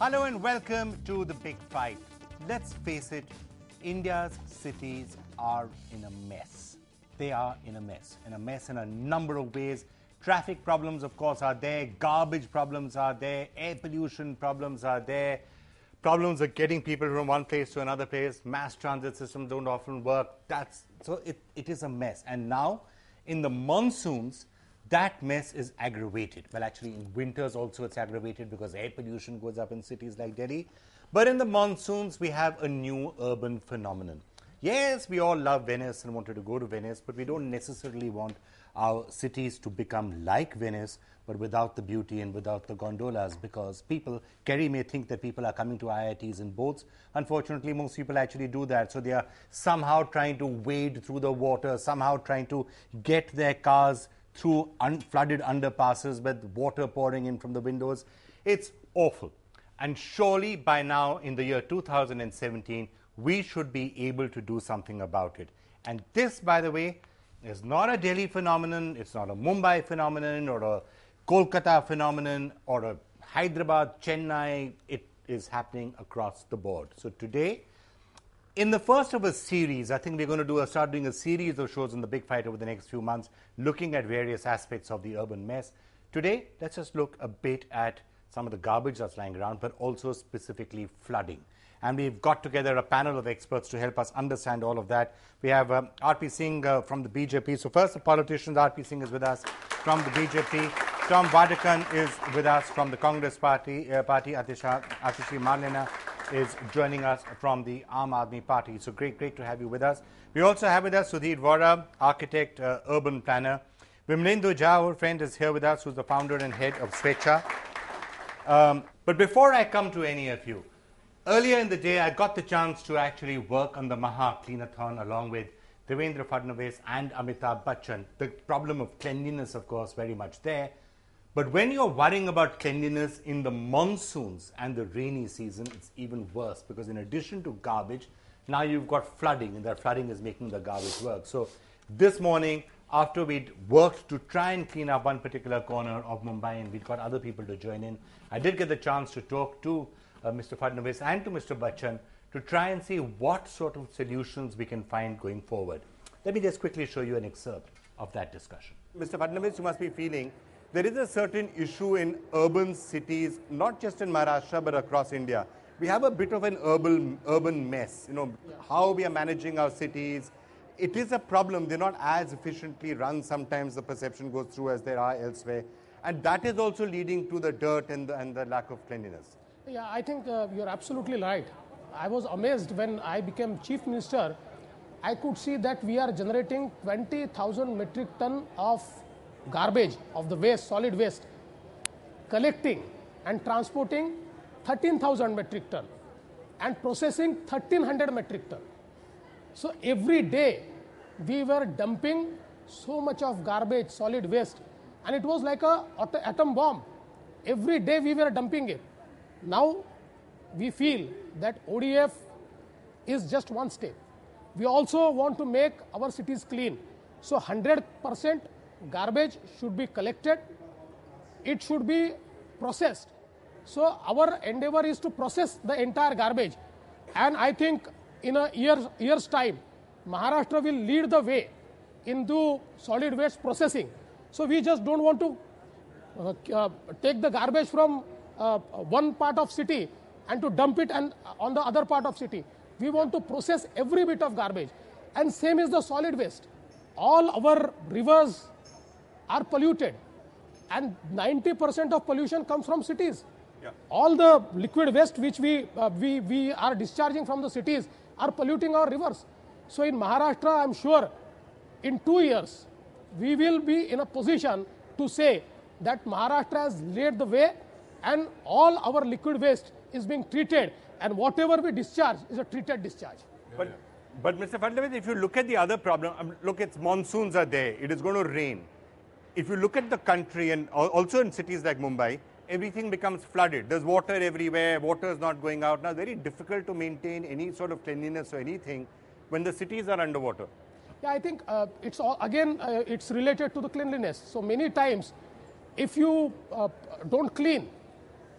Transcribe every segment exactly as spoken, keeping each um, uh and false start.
Hello and welcome to The Big Fight. Let's face it, India's cities are in a mess. They are in a mess. In a mess in a number of ways. Traffic problems, of course, are there. Garbage problems are there. Air pollution problems are there. Problems of getting people from one place to another place. Mass transit systems don't often work. That's so it, it is a mess. And now, in the monsoons, that mess is aggravated. Well, actually, in winters also it's aggravated because air pollution goes up in cities like Delhi. But in the monsoons, we have a new urban phenomenon. Yes, we all love Venice and wanted to go to Venice, but we don't necessarily want our cities to become like Venice, but without the beauty and without the gondolas, because people, Kerry may think that people are coming to I I Ts in boats. Unfortunately, most people actually do that. So they are somehow trying to wade through the water, somehow trying to get their cars through un flooded underpasses with water pouring in from the windows. It's awful. And surely by now, in the year two thousand seventeen, we should be able to do something about it. And this, by the way, is not a Delhi phenomenon, it's not a Mumbai phenomenon or a Kolkata phenomenon or a Hyderabad, Chennai. It is happening across the board. So today, in the first of a series, I think we're going to do a, start doing a series of shows on The Big Fight over the next few months, looking at various aspects of the urban mess. Today, let's just look a bit at some of the garbage that's lying around, but also specifically flooding. And we've got together a panel of experts to help us understand all of that. We have um, R P Singh uh, from the B J P. So first, the politicians. R P Singh is with us from the B J P. Tom Wadekar is with us from the Congress Party. Uh, party. Atisha, Atishi Marlena is joining us from the Aam Aadmi Party. So great, great to have you with us. We also have with us Sudhir Vora, architect, uh, urban planner. Vimalendu Jha, our friend, is here with us, who's the founder and head of Swecha. Um, but before I come to any of you, earlier in the day, I got the chance to actually work on the Maha Cleanathon along with Devendra Fadnavis and Amitabh Bachchan. The problem of cleanliness, of course, very much there. But when you're worrying about cleanliness in the monsoons and the rainy season, it's even worse, because in addition to garbage, now you've got flooding, and that flooding is making the garbage work. So this morning, after we'd worked to try and clean up one particular corner of Mumbai, and we'd got other people to join in, I did get the chance to talk to uh, Mister Fadnavis and to Mister Bachchan to try and see what sort of solutions we can find going forward. Let me just quickly show you an excerpt of that discussion. Mister Fadnavis, you must be feeling there is a certain issue in urban cities, not just in Maharashtra, but across India. We have a bit of an urban, urban mess, you know, yeah. How we are managing our cities. It is a problem. They're not as efficiently run. Sometimes the perception goes through as there are elsewhere. And that is also leading to the dirt and the, and the lack of cleanliness. Yeah, I think uh, you're absolutely right. I was amazed when I became chief minister. I could see that we are generating twenty thousand metric ton of garbage, of the waste, solid waste, collecting and transporting thirteen thousand metric ton and processing thirteen hundred metric ton. So every day we were dumping so much of garbage, solid waste, and it was like a atom bomb. Every day we were dumping it. Now we feel that O D F is just one step. We also want to make our cities clean. So one hundred percent garbage should be collected. It should be processed. So our endeavor is to process the entire garbage. And I think in a year's, year's time, Maharashtra will lead the way into solid waste processing. So we just don't want to uh, uh, take the garbage from uh, one part of city and to dump it and on the other part of city. We want to process every bit of garbage. And same is the solid waste. All our rivers are polluted, and ninety percent of pollution comes from cities. Yeah. All the liquid waste which we, uh, we, we are discharging from the cities are polluting our rivers. So in Maharashtra, I'm sure in two years, we will be in a position to say that Maharashtra has led the way and all our liquid waste is being treated, and whatever we discharge is a treated discharge. But, but Mister Fadnavis, if you look at the other problem, um, look, it's monsoons are there, it is going to rain. If you look at the country and also in cities like Mumbai, everything becomes flooded. There's water everywhere, water is not going out. Now, it's very difficult to maintain any sort of cleanliness or anything when the cities are underwater. Yeah, I think uh, it's all, again, uh, it's related to the cleanliness. So many times, if you uh, don't clean,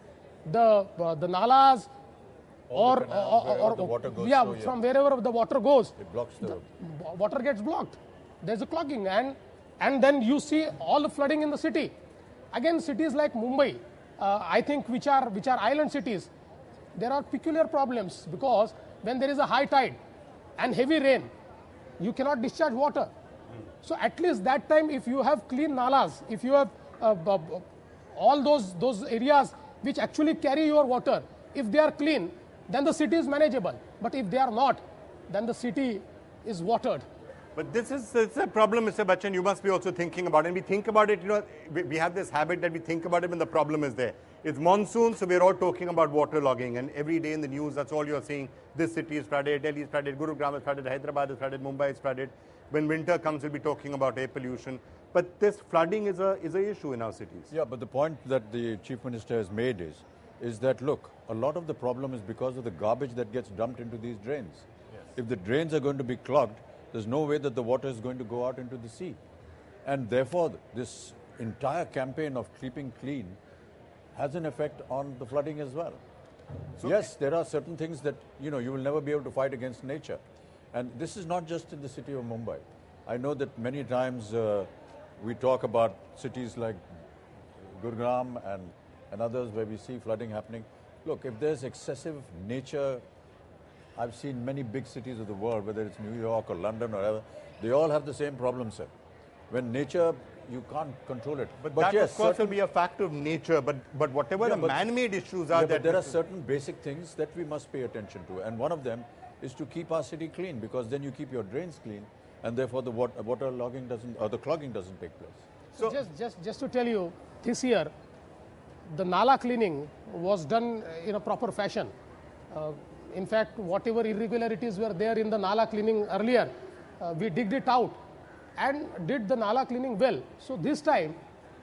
the uh, the nalas, All or the canals, or, wherever or the water goes yeah, through, yeah. from wherever the water goes, It blocks the... the water gets blocked. There's a clogging, and and then you see all the flooding in the city. Again, cities like Mumbai, uh, I think, which are which are island cities, there are peculiar problems, because when there is a high tide and heavy rain, you cannot discharge water. So at least that time, if you have clean nalas, if you have uh, b- b- all those those areas which actually carry your water, if they are clean, then the city is manageable. But if they are not, then the city is watered. But this is it's a problem, Mister Bachchan. You must be also thinking about it. And we think about it, you know, we, we have this habit that we think about it when the problem is there. It's monsoon, so we're all talking about water logging. And every day in the news, that's all you're seeing. This city is flooded, Delhi is flooded, Gurugram is flooded, Hyderabad is flooded, Mumbai is flooded. When winter comes, we'll be talking about air pollution. But this flooding is a is an issue in our cities. Yeah, but the point that the Chief Minister has made is, is that, look, a lot of the problem is because of the garbage that gets dumped into these drains. Yes. If the drains are going to be clogged, there's no way that the water is going to go out into the sea. And therefore, this entire campaign of keeping clean has an effect on the flooding as well. So yes, there are certain things that, you know, you will never be able to fight against nature. And this is not just in the city of Mumbai. I know that many times uh, we talk about cities like Gurugram and, and others where we see flooding happening. Look, if there's excessive nature, I've seen many big cities of the world, whether it's New York or London or whatever, they all have the same problem, sir. When nature, you can't control it. But, but that, yes, of course, certain, will be a factor of nature. But but whatever Yeah, the but- man-made issues are, yeah, that but there are certain basic things that we must pay attention to. And one of them is to keep our city clean, because then you keep your drains clean, and therefore the water, water logging doesn't, or the clogging doesn't take place. So just, just, just to tell you, this year, the Nala cleaning was done in a proper fashion. Uh, in fact, whatever irregularities were there in the Nala cleaning earlier, uh, we digged it out and did the Nala cleaning well. So this time,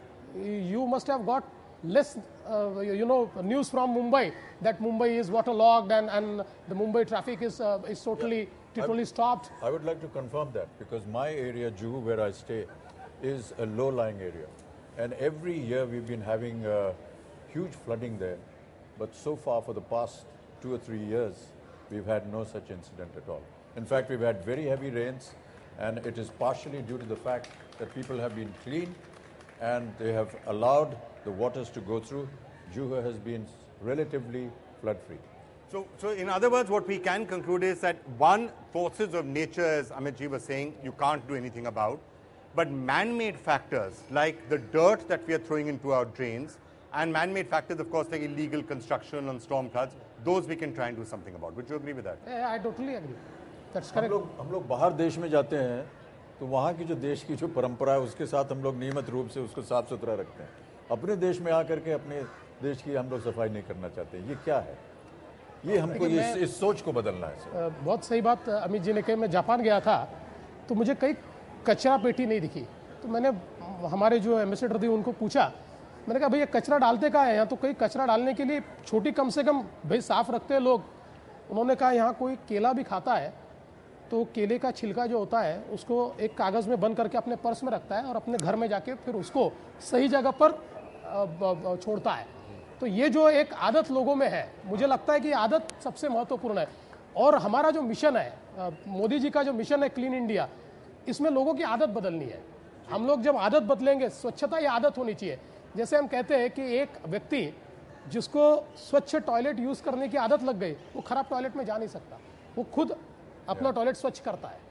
you must have got less, uh, you know, news from Mumbai that Mumbai is waterlogged and, and the Mumbai traffic is, uh, is totally, Yeah. totally stopped. I would like to confirm that, because my area, Juhu, where I stay, is a low-lying area. And every year we've been having uh, huge flooding there. But so far, for the past two or three years, we've had no such incident at all. In fact, we've had very heavy rains, and it is partially due to the fact that people have been clean and they have allowed the waters to go through. Juhu has been relatively flood-free. So, so in other words, what we can conclude is that one, forces of nature, as Amitji was saying, you can't do anything about. But man-made factors like the dirt that we are throwing into our drains, and man-made factors, of course, like illegal construction and storm floods, those we can try and do something about. Would you agree with that? Yeah, I totally agree. That's हम correct. लोग हम लोग बाहर देश में जाते हैं तो वहाँ की जो देश की जो परंपरा है उसके साथ हम लोग नियमित रूप से उसको साफ सुथरा रखते हैं. अपने देश में आकर के अपने देश की हम लोग सफाई नहीं करना चाहते. ये क्या है? ये हमको देखिए, इस, मैं- इस सोच को बदलना है सर. अ, बहुत सही बात अमित जी ने कही. मैं जापान गया था तो मुझे कहीं कचरा पेटी नहीं दिखी. तो मैंने हमारे जो एम्बेसडर थे उनको पूछा, मैंने कहा भैया कचरा डालते कहाँ है यहाँ? तो कहीं कचरा डालने के लिए छोटी कम से कम भाई साफ रखते हैं लोग. उन्होंने कहा यहाँ कोई केला भी खाता है तो केले का छिलका जो होता है उसको एक कागज़ में बंद करके अपने पर्स में रखता है और अपने घर में जाके फिर उसको सही जगह पर अ, ब- ब- छोड़ता है. तो ये जो एक आदत लोगों में है, मुझे लगता है कि ये आदत सबसे महत्वपूर्ण है. और हमारा जो मिशन है, अ, मोदी जी का जो मिशन है क्लीन इंडिया, इसमें लोगों की आदत बदलनी है. हम लोग जब आदत बदलेंगे, स्वच्छता ये आदत होनी चाहिए. जैसे हम कहते हैं कि एक व्यक्ति जिसको स्वच्छ टॉयलेट यूज़ करने की आदत लग गई, वो खराब टॉयलेट में जा नहीं सकता. वो खुद अपना टॉयलेट स्वच्छ करता है.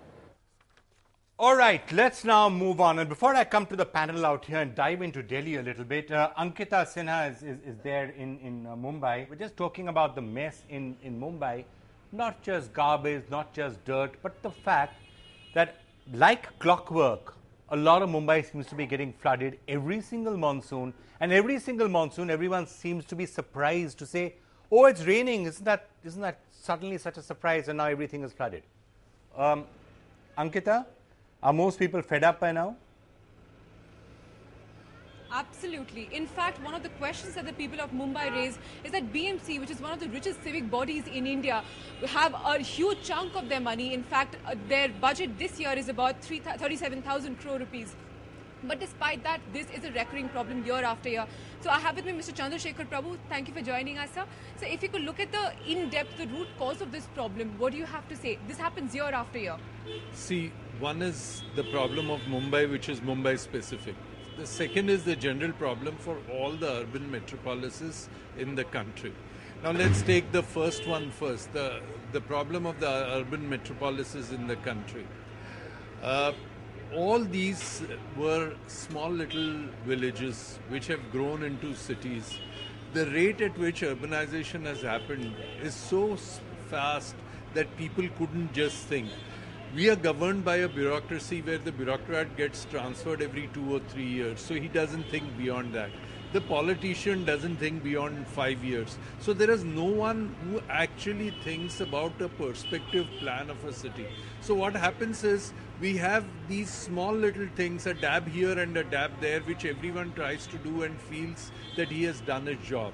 All right, let's now move on. And before I come to the panel out here and dive into Delhi a little bit, uh, Ankita Sinha is, is, is there in, in uh, Mumbai. We're just talking about the mess in, in Mumbai, not just garbage, not just dirt, but the fact that, like clockwork, a lot of Mumbai seems to be getting flooded every single monsoon. And every single monsoon, everyone seems to be surprised to say, oh, it's raining. Isn't that, isn't that suddenly such a surprise and now everything is flooded? Um, Ankita? Are most people fed up by now? Absolutely. In fact, one of the questions that the people of Mumbai raise is that B M C, which is one of the richest civic bodies in India, have a huge chunk of their money. In fact, uh, their budget this year is about thirty-seven thousand crore rupees. But despite that, this is a recurring problem year after year. So I have with me Mister Chandrasekhar Prabhu. Thank you for joining us, sir. So if you could look at the in-depth, the root cause of this problem, what do you have to say? This happens year after year. See, one is the problem of Mumbai, which is Mumbai specific. The second is the general problem for all the urban metropolises in the country. Now let's take the first one first, the, the problem of the urban metropolises in the country. Uh, all these were small little villages which have grown into cities. The rate at which urbanization has happened is so fast that people couldn't just think. We are governed by a bureaucracy where the bureaucrat gets transferred every two or three years, so he doesn't think beyond that. The politician doesn't think beyond five years. So there is no one who actually thinks about a perspective plan of a city. So what happens is we have these small little things, a dab here and a dab there, which everyone tries to do and feels that he has done his job.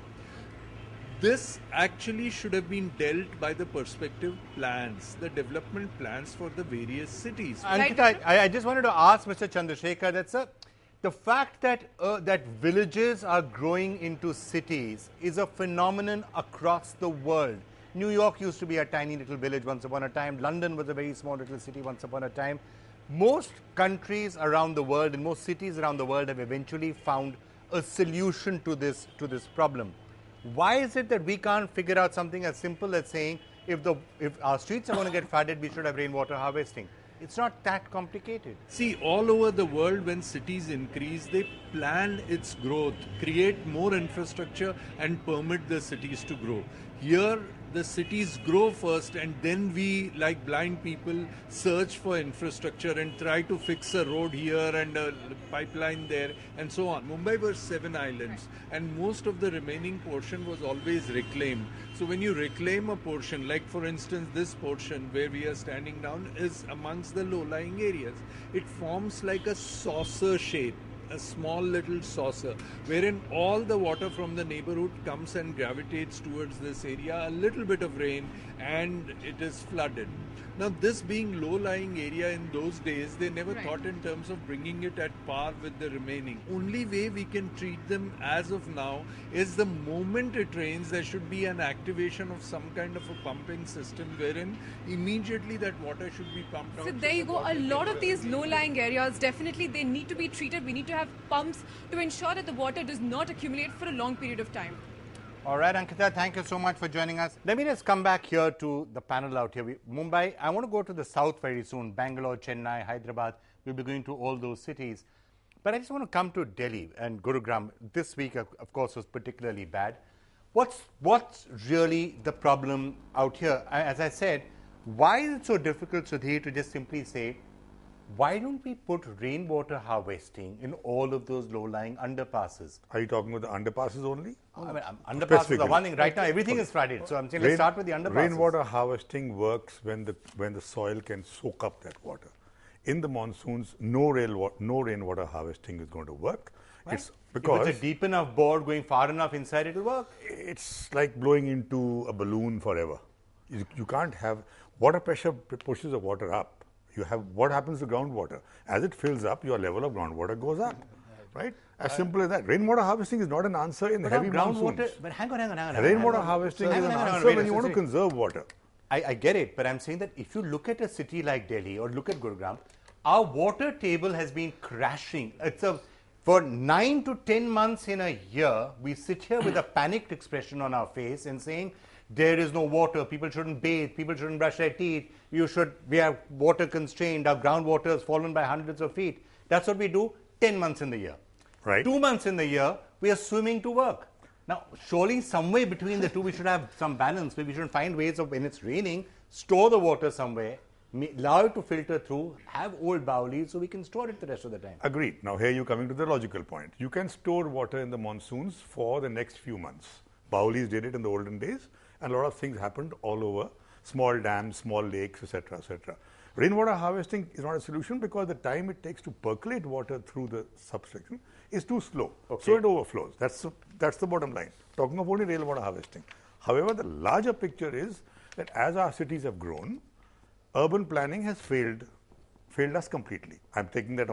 This actually should have been dealt by the perspective plans, the development plans for the various cities. Ankita, I, I just wanted to ask Mister Chandrasekhar, that's a the fact that uh, that villages are growing into cities is a phenomenon across the world. New York used to be a tiny little village once upon a time. London was a very small little city once upon a time. Most countries around the world and most cities around the world have eventually found a solution to this to this problem. Why is it that we can't figure out something as simple as saying if the if our streets are going to get flooded, we should have rainwater harvesting? It's not that complicated. See, all over the world, when cities increase, they plan its growth, create more infrastructure and permit the cities to grow. Here, the cities grow first and then we, like blind people, search for infrastructure and try to fix a road here and a pipeline there and so on. Mumbai was seven islands and most of the remaining portion was always reclaimed. So when you reclaim a portion, like for instance this portion where we are standing down is amongst the low-lying areas. It forms like a saucer shape. A small little saucer wherein all the water from the neighborhood comes and gravitates towards this area, a little bit of rain and it is flooded. Now this being low-lying area in those days, they never Right. thought in terms of bringing it at par with the remaining. Only way we can treat them as of now is the moment it rains, there should be an activation of some kind of a pumping system wherein immediately that water should be pumped out. So there you go. A lot of these low-lying areas, definitely they need to be treated. We need to have pumps to ensure that the water does not accumulate for a long period of time. All right, Ankita, thank you so much for joining us. Let me just come back here to the panel out here. We, Mumbai, I want to go to the south very soon. Bangalore, Chennai, Hyderabad. We'll be going to all those cities. But I just want to come to Delhi and Gurugram. This week, of, of course, was particularly bad. What's, what's really the problem out here? As I said, why is it so difficult, Sudhir, to just simply say, why don't we put rainwater harvesting in all of those low-lying underpasses? Are you talking about the underpasses only? I mean, um, underpasses are Specifically. one thing. Right now, everything is flooded. So I'm saying let's Rain- start with the underpasses. Rainwater harvesting works when the when the soil can soak up that water. In the monsoons, no rain no rainwater harvesting is going to work. Why? It's because if it's a deep enough bore going far enough inside, it'll work. it's like blowing into a balloon forever. You, you can't have water pressure p- pushes the water up. You have what happens to groundwater as it fills up, your level of groundwater goes up, right? As simple as that. Rainwater harvesting is not an answer in But heavy our groundwater. monsoons. But hang on, hang on, hang on. Rainwater hang on. harvesting Hang is on, an hang on, answer wait a when you want to second. conserve water. I, I get it, but I'm saying that if you look at a city like Delhi or look at Gurugram, our water table has been crashing. It's a for nine to ten months in a year, we sit here with a panicked expression on our face and saying there is no water. People shouldn't bathe. People shouldn't brush their teeth. You should. We are water constrained. Our groundwater has fallen by hundreds of feet. That's what we do. Ten months in the year. Right. Two months in the year, we are swimming to work. Now, surely somewhere between the two, we should have some balance. Maybe we should find ways of when it's raining, store the water somewhere, ma- allow it to filter through, have old bowlies so we can store it the rest of the time. Agreed. Now here you're coming to the logical point. You can store water in the monsoons for the next few months. Baulis did it in the olden days, and a lot of things happened all over. Small dams, small lakes, et cetera, et cetera. Rainwater harvesting is not a solution because the time it takes to percolate water through the subsection is too slow. Okay. So it overflows. That's the, that's the bottom line. Talking of only rainwater harvesting. However, the larger picture is that as our cities have grown, urban planning has failed failed us completely. I'm taking that on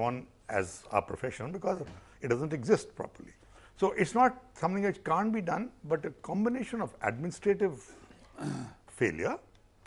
as our profession because it doesn't exist properly. So it's not something which can't be done, but a combination of administrative failure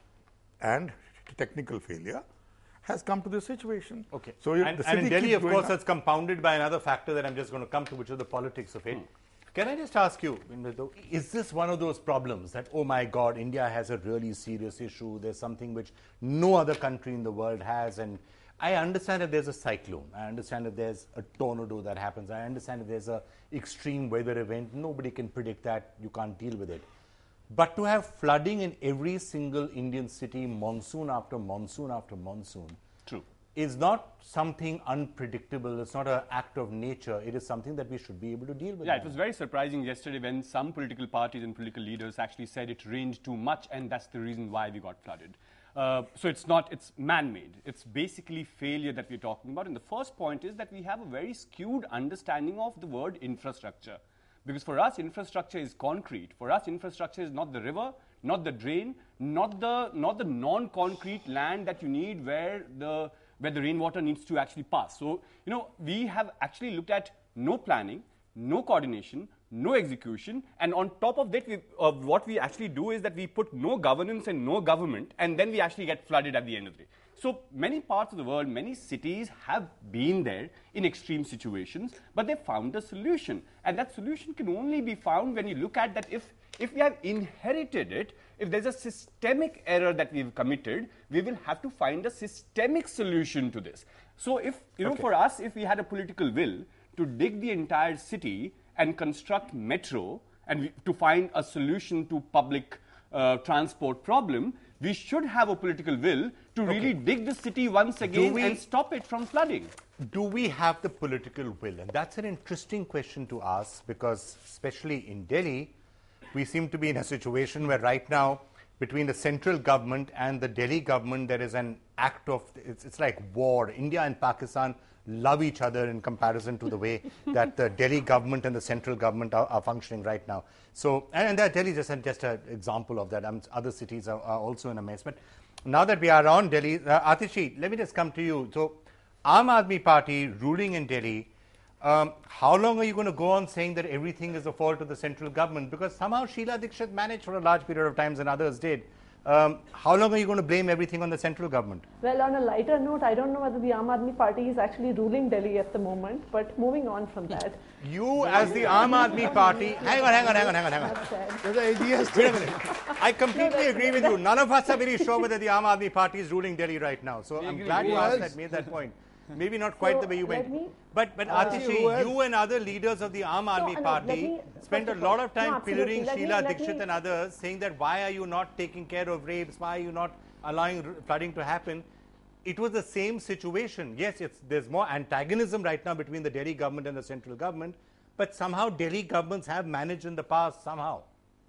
and technical failure has come to this situation. Okay. So and, the and in Delhi, of course, up. that's compounded by another factor that I'm just going to come to, which is the politics of it. Hmm. Can I just ask you, is this one of those problems that, oh my God, India has a really serious issue, there's something which no other country in the world has, and I understand if there's a cyclone, I understand if there's a tornado that happens, I understand if there's an extreme weather event, nobody can predict that, you can't deal with it. But to have flooding in every single Indian city, monsoon after monsoon after monsoon, True. is not something unpredictable. It's not an act of nature. It is something that we should be able to deal with. Yeah, it was very surprising yesterday when some political parties and political leaders actually said it rained too much and that's the reason why we got flooded. Uh, so it's not, it's man-made. It's basically failure that we're talking about. And the first point is that we have a very skewed understanding of the word infrastructure. Because for us, infrastructure is concrete. For us, infrastructure is not the river, not the drain, not the, not the non-concrete land that you need where the, where the rainwater needs to actually pass. So, you know, we have actually looked at no planning, no coordination, no execution, and on top of that, we, uh, what we actually do is that we put no governance and no government, and then we actually get flooded at the end of the day. So many parts of the world, many cities have been there in extreme situations, but they found a solution. And that solution can only be found when you look at that if, if we have inherited it, if there's a systemic error that we've committed, we will have to find a systemic solution to this. So if, you know, okay. for us, if we had a political will to dig the entire city and construct metro and we, to find a solution to public uh, transport problem, we should have a political will to okay. really dig the city once again we, and stop it from flooding. Do we have the political will? And that's an interesting question to ask because, especially in Delhi, we seem to be in a situation where right now, between the central government and the Delhi government, there is an act of, it's, it's like war. India and Pakistan love each other in comparison to the way that the Delhi government and the central government are, are functioning right now. So, and, and that Delhi is just, just an example of that. Um, other cities are, are also in a mess. But now that we are on Delhi, uh, Atishi, let me just come to you. So, Aam Aadmi Party ruling in Delhi, um, how long are you going to go on saying that everything is the fault of the central government? Because somehow Sheila Dikshit managed for a large period of times and others did. Um, how long are you going to blame everything on the central government? Well, on a lighter note, I don't know whether the Aam Aadmi Party is actually ruling Delhi at the moment, but moving on from that. You as the Aam Aadmi Party, hang on, hang on, hang on, hang on, hang on. Wait a minute. I completely no, agree with you. None of us are very sure whether the Aam Aadmi Party is ruling Delhi right now. So I'm glad you asked that, made that point. Maybe not quite so the way you went. Me, but but uh, Atishi, you and other leaders of the Aam Aadmi no, Party me, spent a lot of time no, pillaring let Sheila me, Dikshit me, and others, saying that why are you not taking care of rapes, why are you not allowing flooding to happen? It was the same situation. Yes, it's, there's more antagonism right now between the Delhi government and the central government, but somehow Delhi governments have managed in the past somehow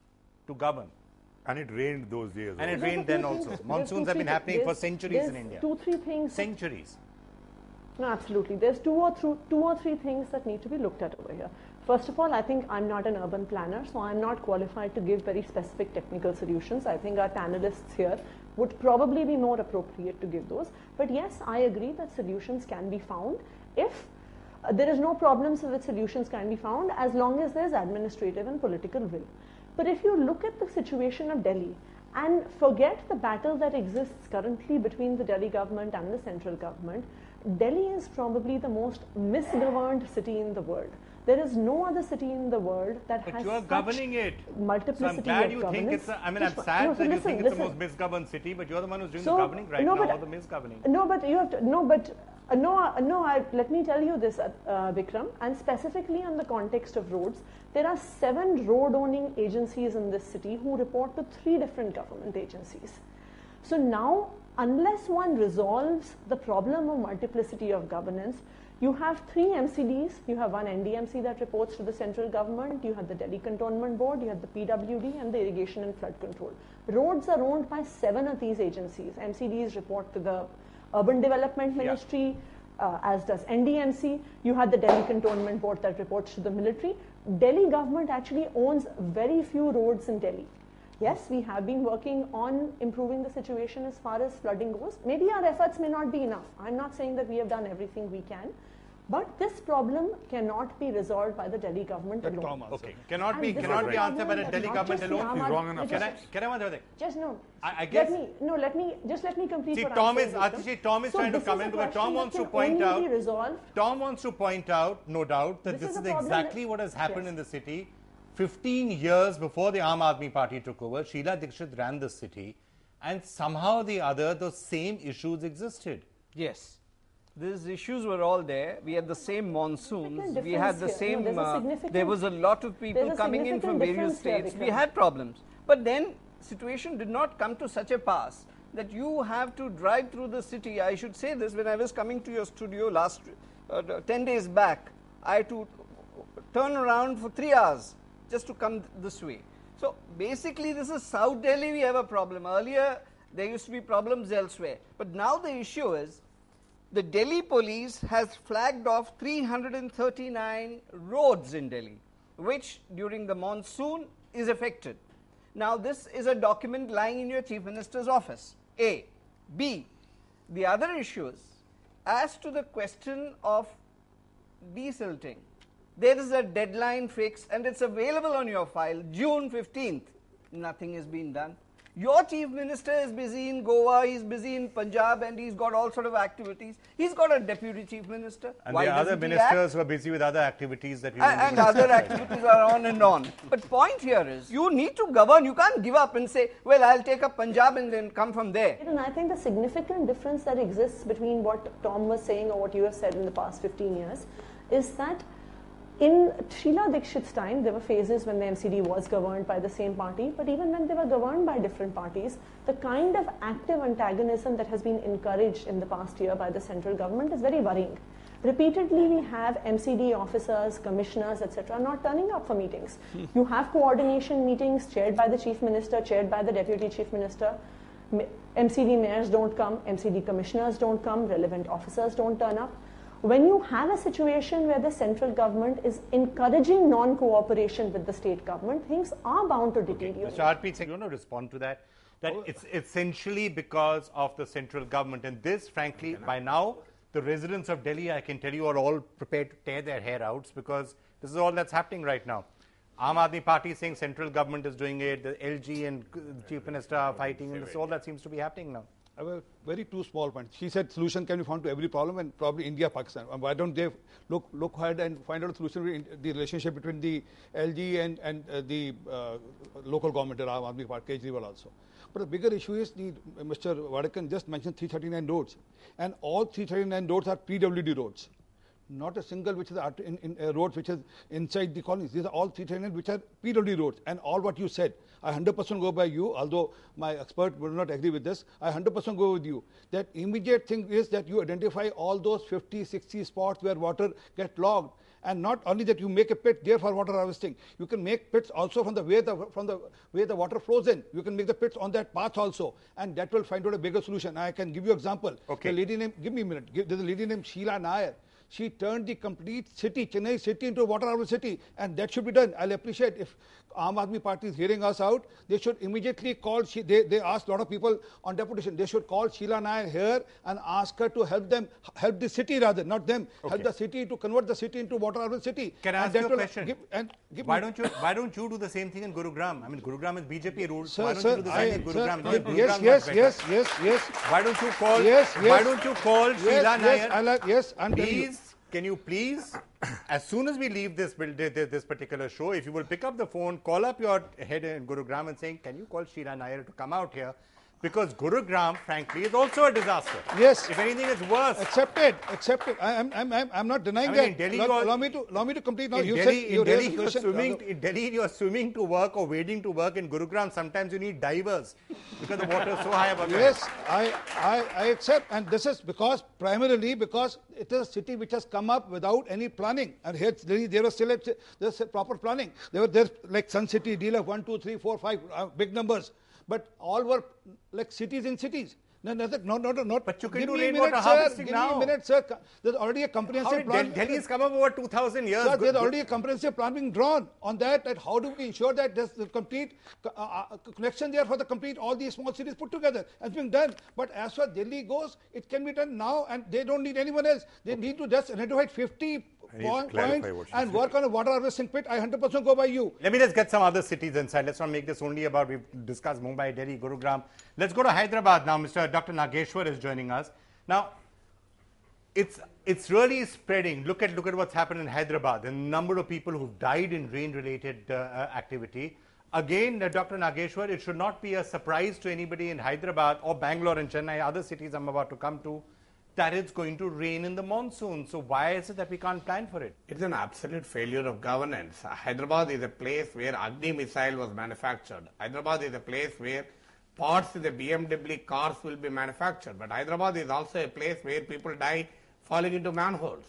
to govern. And it rained those days. And it rained then also. Monsoons have been happening for centuries in India. Two, three things. Centuries. No, absolutely. There's two or, th two or three things that need to be looked at over here. First of all, I think I'm not an urban planner, so I'm not qualified to give very specific technical solutions. I think our panelists here would probably be more appropriate to give those. But yes, I agree that solutions can be found if uh, there is no problems with solutions can be found as long as there's administrative and political will. But if you look at the situation of Delhi and forget the battle that exists currently between the Delhi government and the central government, Delhi is probably the most misgoverned city in the world. There is no other city in the world that but has you are such governing it. multiplicity so I'm glad of you governance. think it's a, I mean, I'm Just sad no, so that you listen, think it's listen. the most misgoverned city, but you're the one who's doing so, the governing right no, now, but, or the misgoverning. No, but you have to, no, but uh, no, uh, no. I, let me tell you this, uh, uh, Vikram, and specifically on the context of roads, there are seven road-owning agencies in this city who report to three different government agencies. So now, unless one resolves the problem of multiplicity of governance, you have three M C Ds, you have one N D M C that reports to the central government, you have the Delhi Cantonment Board, you have the P W D and the Irrigation and Flood Control. Roads are owned by seven of these agencies. M C Ds report to the Urban Development Ministry, yeah. uh, as does N D M C. You have the Delhi Cantonment Board that reports to the military. Delhi government actually owns very few roads in Delhi. Yes, we have been working on improving the situation as far as flooding goes. Maybe our efforts may not be enough. I'm not saying that we have done everything we can, But this problem cannot be resolved by the Delhi government That alone. Tom also. Okay, cannot And be this cannot is be a answered by the problem Delhi that not government just the alone. Aam He's wrong Aadmi- enough. Can I just- can I one other thing? Just no. I- I Let guess- me no. Let me just let me complete. See, what Tom I'm is saying, Vikram. Atishi, Tom is So trying to this come is in a because question Tom that wants to can point only out. be resolved. Tom wants to point out, no doubt, that This this, is is, a problem exactly that- what has happened yes. in the city. Fifteen years before the Aam Aadmi Party took over, Sheila Dikshit ran the city, and somehow or the other, those same issues existed. Yes. These issues were all there. We had the same monsoons. Significant We had the difference here. same. No, there's a uh, significant- there was a lot of people there's a coming in from significant various difference here, states. We Vikram. had problems. But then, situation did not come to such a pass that you have to drive through the city. I should say this, when I was coming to your studio last uh, ten days back, I had to turn around for three hours just to come th- this way. So basically, this is South Delhi. We have a problem. Earlier, there used to be problems elsewhere. But now the issue is, the Delhi police has flagged off three hundred thirty-nine roads in Delhi, which during the monsoon is affected. Now, this is a document lying in your Chief Minister's office, A. B. The other issues, as to the question of desilting, there is a deadline fixed and it's available on your file, June fifteenth. Nothing has been done. Your Chief Minister is busy in Goa, he's busy in Punjab, and he's got all sort of activities. He's got a Deputy Chief Minister. And Why the other doesn't he act? ministers who are busy with other activities that we And, don't and even other discuss. activities are on and on. But point here is, you need to govern. You can't give up and say, well, I'll take up Punjab and then come from there. And I think the significant difference that exists between what Tom was saying or what you have said in the past fifteen years is that in Sheila Dikshit's time, there were phases when the M C D was governed by the same party, but even when they were governed by different parties, the kind of active antagonism that has been encouraged in the past year by the central government is very worrying. Repeatedly, we have M C D officers, commissioners, et cetera, not turning up for meetings. You have coordination meetings chaired by the Chief Minister, chaired by the Deputy Chief Minister. M C D mayors don't come, M C D commissioners don't come, relevant officers don't turn up. When you have a situation where the central government is encouraging non-cooperation with the state government, things are bound to deteriorate. Mister Harpreet Singh, you want to respond to that? That it's essentially because of the central government. And this, frankly, by now, the residents of Delhi, I can tell you, are all prepared to tear their hair out because this is all that's happening right now. Aam Aadmi Party is saying central government is doing it, the L G and the Chief Minister are fighting, and this all that seems to be happening now. I have a very two small points. She said solution can be found to every problem, and probably India, Pakistan. And why don't they look look ahead and find out a solution in the relationship between the L G and and uh, the uh, local government, Aam Aadmi Party, Kejriwal also. But the bigger issue is the uh, Mister Vadakan just mentioned three thirty-nine roads, and all three thirty-nine roads are P W D roads. Not a single which is in, in uh, roads which is inside the colonies. These are all three thirty-nine which are P W D roads. And all what you said, I one hundred percent go by you, although my expert would not agree with this. I one hundred percent go with you. That immediate thing is that you identify all those fifty, sixty spots where water gets logged. And not only that, you make a pit there for water harvesting. You can make pits also from the way the from the way the water flows in. You can make the pits on that path also, and that will find out a bigger solution. I can give you example. Okay. The lady named, give me a minute. Give, there's a lady named Sheila Nair. She turned the complete city, Chennai city, into a water harvest city, and that should be done. I'll appreciate if Aam Aadmi Party is hearing us out. They should immediately call. She, they they asked a lot of people on deputation. They should call Sheila Nair here and ask her to help them, help the city rather, not them, Okay. help the city to convert the city into water harvest city. Can I And ask that you a will question? Give, and give Why me- don't you Why don't you do the same thing in Gurugram? I mean, Gurugram is B J P ruled. Sir, why don't sir, you do the I- same in sir, Gurugram? yes, Gurugram yes, was yes, better. yes, yes, yes. Why don't you call? Yes, Why yes. don't you call Yes, Sheila yes, Nair? I like- yes, I'm telling you. Please, can you please, as soon as we leave this build- this this particular show, if you will pick up the phone, call up your head in Gurugram and saying, can you call Sheila Nair to come out here? Because Gurugram, frankly, is also a disaster. Yes. If anything, it's worse. Accepted, accepted. I, I'm, I'm, I'm, I'm not denying I mean, that. in Delhi, allow, you are- allow me to, allow me to complete now. In You Delhi, said in you Delhi, raised a you're question. swimming. Although- In Delhi, you're swimming to work or wading to work. In Gurugram, sometimes you need divers because the water is so high above your Yes, head. I, I, I accept, and this is because primarily because it is a city which has come up without any planning, and here there there was still a, there's a proper planning. There were there's like Sun City, deal of one, two, three, four, five, uh, big numbers, but all were like cities in cities. No, no, no, no, no, not. But you can give do me a rainwater minute, harvesting sir. Give now. me a minute, sir. There's already a How comprehensive did plan. Del- Delhi has come up over two thousand years. Sir, Good- there's good. already a comprehensive plan being drawn on that. That how do we ensure that there's the complete uh, uh, connection there for the complete all these small cities put together? It's being done. But as far as Delhi goes, it can be done now, and they don't need anyone else. They need to just identify fifty I need to point, clarify points what she and said. work on a water harvesting pit. I one hundred percent go by you. Let me just get some other cities inside. Let's not make this only about, we've discussed Mumbai, Delhi, Gurugram. Let's go to Hyderabad now. Mister Doctor Nageshwar is joining us. Now, it's it's really spreading. Look at look at what's happened in Hyderabad. The number of people who've died in rain-related uh, uh, activity. Again, uh, Doctor Nageshwar, it should not be a surprise to anybody in Hyderabad or Bangalore and Chennai, other cities I'm about to come to, that it's going to rain in the monsoon. So why is it that we can't plan for it? It's an absolute failure of governance. Hyderabad is a place where Agni missile was manufactured. Hyderabad is a place where parts of the B M W cars will be manufactured. But Hyderabad is also a place where people die falling into manholes.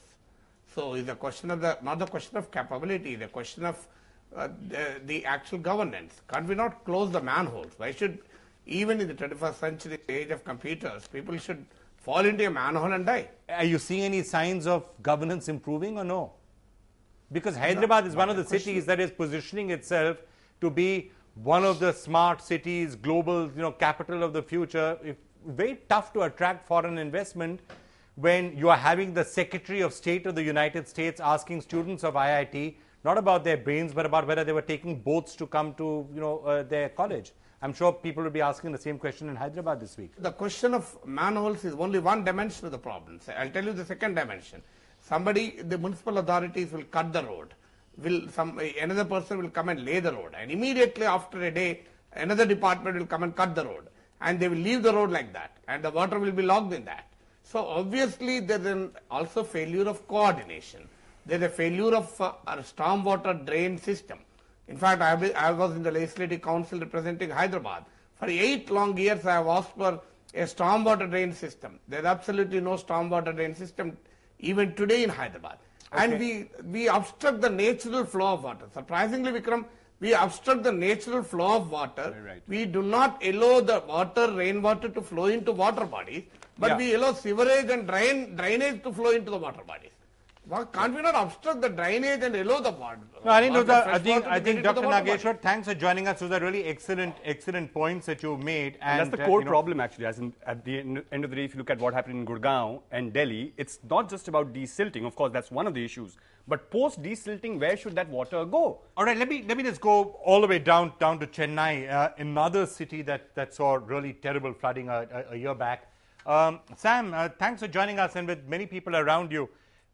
So it's a question of the, not the question of capability, the question of uh, the, the actual governance. Can't we not close the manholes? Why should, even in the twenty-first century age of computers, people should fall into a manhole and die? Are you seeing any signs of governance improving or no? Because Hyderabad is one of the cities that is positioning itself to be one of the smart cities, global, you know, capital of the future. It's very tough to attract foreign investment when you are having the Secretary of State of the United States asking students of I I T not about their brains, but about whether they were taking boats to come to, you know, uh, their college. I'm sure people will be asking the same question in Hyderabad this week. The question of manholes is only one dimension of the problem. So I'll tell you the second dimension. Somebody, the municipal authorities will cut the road. Will some another person will come and lay the road, and immediately after a day, another department will come and cut the road, and they will leave the road like that, and the water will be logged in that. So obviously there is an also failure of coordination. There is a failure of uh, a stormwater drain system. In fact, I, I was in the Legislative Council representing Hyderabad. For eight long years, I have asked for a stormwater drain system. There is absolutely no stormwater drain system even today in Hyderabad. Okay. And we, we obstruct the natural flow of water. Surprisingly, Vikram, we obstruct the natural flow of water. Right. We do not allow the water, rainwater to flow into water bodies, but Yeah. we allow sewerage and drain, drainage to flow into the water bodies. Well, can't we not obstruct the drainage and allow the water? No, I think, those water, are, I fresh think, water to I get think into the Doctor water Nageshwar, body? thanks for joining us. Those are really excellent, excellent points that you made. And, And that's the uh, core you know, problem, actually. As in, at the end, end of the day, if you look at what happened in Gurgaon and Delhi, it's not just about desilting. Of course, that's one of the issues. But post desilting, where should that water go? All right, let me let me just go all the way down down to Chennai, uh, another city that, that saw really terrible flooding a, a, a year back. Um, Sam, uh, thanks for joining us, and with many people around you.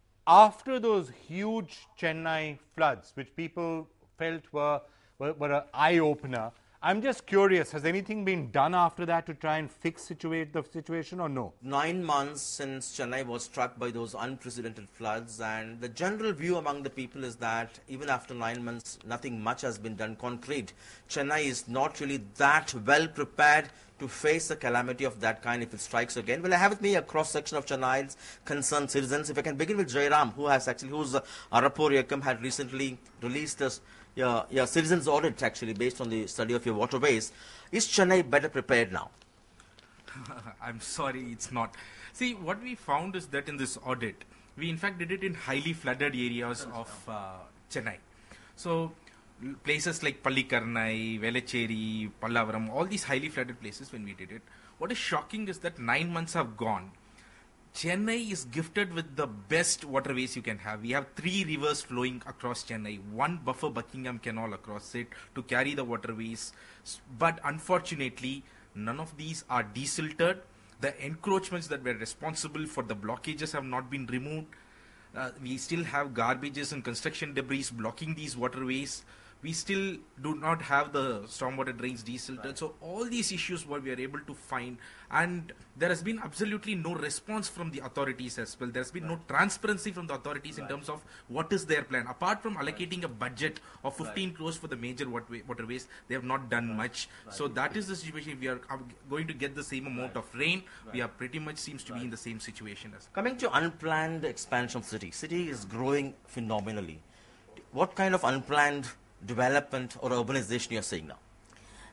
After those huge Chennai floods, which people felt were were, were an eye opener, I'm just curious: has anything been done after that to try and fix situate the situation, or no? Nine months since Chennai was struck by those unprecedented floods, and the general view among the people is that even after nine months, nothing much has been done concrete. Chennai is not really that well prepared to face a calamity of that kind if it strikes again. Well, I have with me a cross-section of Chennai's concerned citizens. If I can begin with Jairam, who has actually, whose uh, Arapur Yakam had recently released this yeah, yeah, citizens audit actually based on the study of your waterways. Is Chennai better prepared now? I'm sorry, it's not. See, what we found is that in this audit, we in fact did it in highly flooded areas of uh, Chennai. So, places like Pallikarnai, Velachery, Pallavaram, all these highly flooded places when we did it. What is shocking is that nine months have gone. Chennai is gifted with the best waterways you can have. We have three rivers flowing across Chennai, one buffer Buckingham Canal across it to carry the waterways. But unfortunately, none of these are desilted. The encroachments that were responsible for the blockages have not been removed. Uh, we still have garbages and construction debris blocking these waterways. We still do not have the stormwater drains desilted. Right. So all these issues what we are able to find, and there has been absolutely no response from the authorities as well. There has been right. no transparency from the authorities right. in terms of what is their plan. Apart from allocating a budget of fifteen right. crores for the major waterway, waterways, they have not done right. much. Right. So that is the situation. If we are going to get the same amount right. of rain, right. we are pretty much seems to right. be in the same situation as. Coming to unplanned expansion of city, city is growing phenomenally. What kind of unplanned development or urbanization you're seeing now?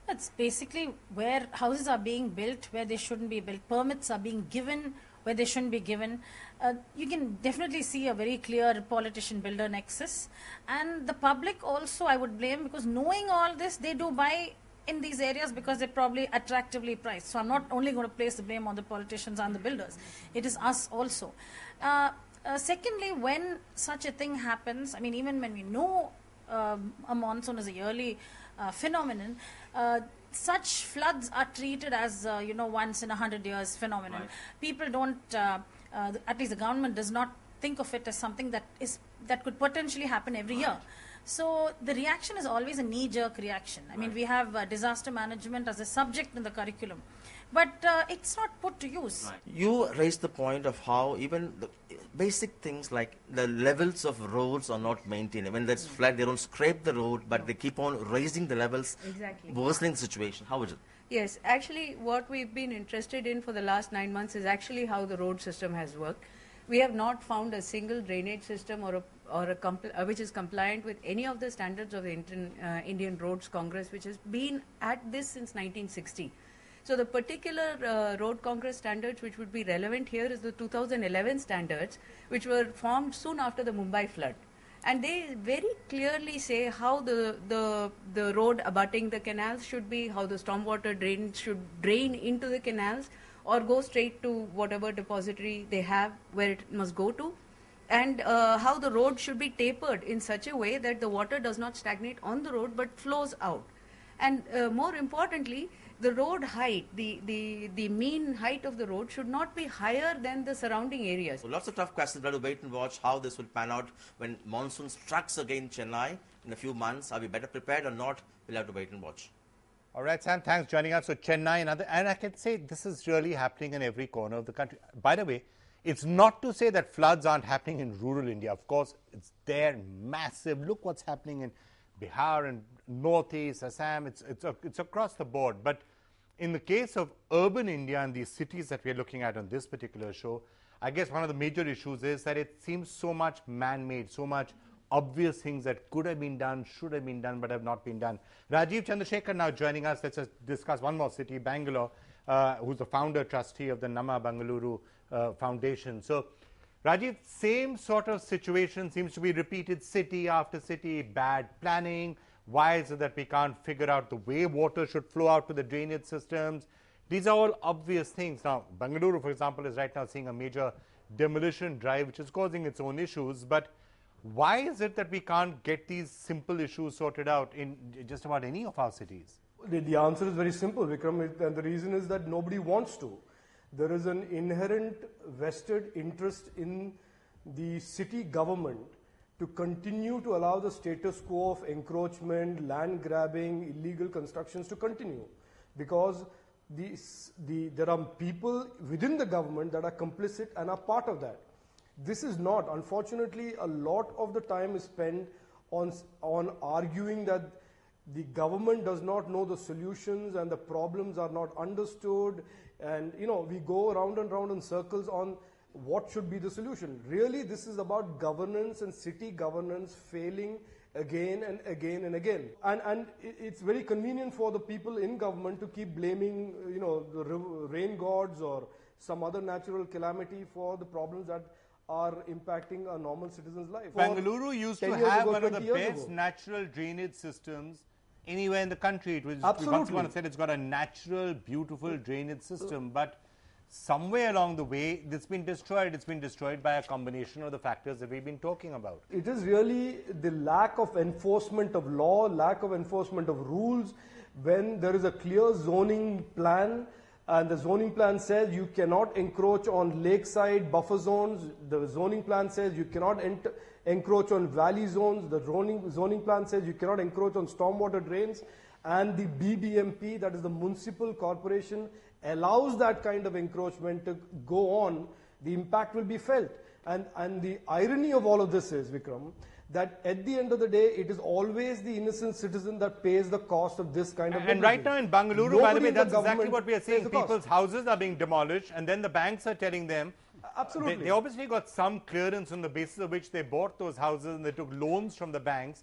It's basically where houses are being built where they shouldn't be built. Permits are being given where they shouldn't be given. Uh, you can definitely see a very clear politician-builder nexus. And the public also, I would blame, because knowing all this, they do buy in these areas because they're probably attractively priced. So I'm not only going to place the blame on the politicians and the builders. It is us also. Uh, uh, secondly, when such a thing happens, I mean, even when we know um, a monsoon is a yearly uh, phenomenon, uh, such floods are treated as, uh, you know, once in a hundred years phenomenon. Right. People don't, uh, uh, at least the government does not think of it as something that is that could potentially happen every right. year. So the reaction is always a knee-jerk reaction. I right. mean, we have uh, disaster management as a subject in the curriculum, but uh, it's not put to use. Right. You raised the point of how even the basic things like the levels of roads are not maintained. When there's mm-hmm. flood, they don't scrape the road, but no. they keep on raising the levels, exactly. worsening the situation. How is it? Yes, actually what we've been interested in for the last nine months is actually how the road system has worked. We have not found a single drainage system or a, or a compl uh, which is compliant with any of the standards of the Indian, uh, Indian Roads Congress, which has been at this since nineteen sixty. So the particular uh, Road Congress standards which would be relevant here is the two thousand eleven standards, which were formed soon after the Mumbai flood. And they very clearly say how the, the, the road abutting the canals should be, how the stormwater drains should drain into the canals, or go straight to whatever depository they have where it must go to, and uh, how the road should be tapered in such a way that the water does not stagnate on the road but flows out. And uh, more importantly, the road height, the, the, the mean height of the road should not be higher than the surrounding areas. So lots of tough questions. We'll have to wait and watch how this will pan out when monsoon strikes again Chennai in a few months. Are we better prepared or not? We'll have to wait and watch. All right, Sam, thanks for joining us. So Chennai and other, and I can say this is really happening in every corner of the country. By the way, it's not to say that floods aren't happening in rural India. Of course, it's there, massive. Look what's happening in Bihar and Northeast, Assam. It's, it's, it's across the board. But in the case of urban India and these cities that we're looking at on this particular show, I guess one of the major issues is that it seems so much man-made, so much obvious things that could have been done, should have been done, but have not been done. Rajiv Chandrasekhar now joining us. Let's just discuss one more city, Bangalore, uh, who's the founder trustee of the Nama Bangaluru uh, Foundation. So, Rajiv, same sort of situation seems to be repeated city after city, bad planning. Why is it that we can't figure out the way water should flow out to the drainage systems? These are all obvious things. Now, Bangalore, for example, is right now seeing a major demolition drive, which is causing its own issues. But why is it that we can't get these simple issues sorted out in just about any of our cities? The, the answer is very simple, Vikram, it, and the reason is that nobody wants to. There is an inherent vested interest in the city government to continue to allow the status quo of encroachment, land grabbing, illegal constructions to continue, because the, the, there are people within the government that are complicit and are part of that. This is not. Unfortunately, a lot of the time is spent on, on arguing that the government does not know the solutions and the problems are not understood, and you know, we go round and round in circles on what should be the solution. Really, this is about governance and city governance failing again and again and again. And, and it's very convenient for the people in government to keep blaming, you know, the rain gods or some other natural calamity for the problems that are impacting a normal citizen's life. Bengaluru used to have one of the best natural drainage systems anywhere in the country. It was, Absolutely. Once upon a said it's got a natural, beautiful drainage system, but somewhere along the way, it's been destroyed. It's been destroyed by a combination of the factors that we've been talking about. It is really the lack of enforcement of law, lack of enforcement of rules. When there is a clear zoning plan, and the zoning plan says you cannot encroach on lakeside buffer zones, the zoning plan says you cannot enter, encroach on valley zones, the zoning, zoning plan says you cannot encroach on stormwater drains, and the B B M P, that is the municipal corporation, allows that kind of encroachment to go on, the impact will be felt. And, and the irony of all of this is, Vikram, that at the end of the day, it is always the innocent citizen that pays the cost of this kind of... And, and right now in Bangalore, by the way, that's exactly what we are seeing. People's houses are being demolished, and then the banks are telling them... Absolutely. They, they obviously got some clearance on the basis of which they bought those houses, and they took loans from the banks.